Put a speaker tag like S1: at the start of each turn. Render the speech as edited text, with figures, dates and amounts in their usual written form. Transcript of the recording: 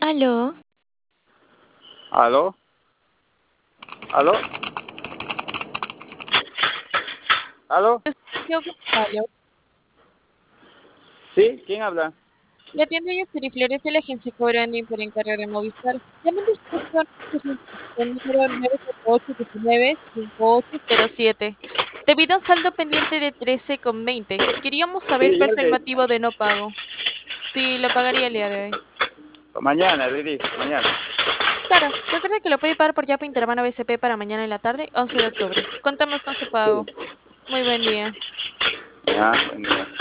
S1: Aló,
S2: ¿Aló? ¿Aló? ¿Aló?
S1: yo Gonzalo.
S2: ¿Sí? ¿Quién habla?
S1: Le atiendo yo Flores de la agencia Cobrandi por encargo de Movistar. Llamo de estación el número 94819-5807. Debido a un saldo pendiente de 13,20, queríamos saber
S2: Sí,
S1: cuál
S2: ya
S1: es el motivo de no pago. Si lo pagaría el día de hoy.
S2: Mañana, Lili, mañana.
S1: Claro, recuerde que lo puede pagar por Yapo Intermano BCP para mañana en la tarde, 11 de octubre. Contamos con su
S2: Sí.
S1: pago. Muy buen día.
S2: Ya, buen día.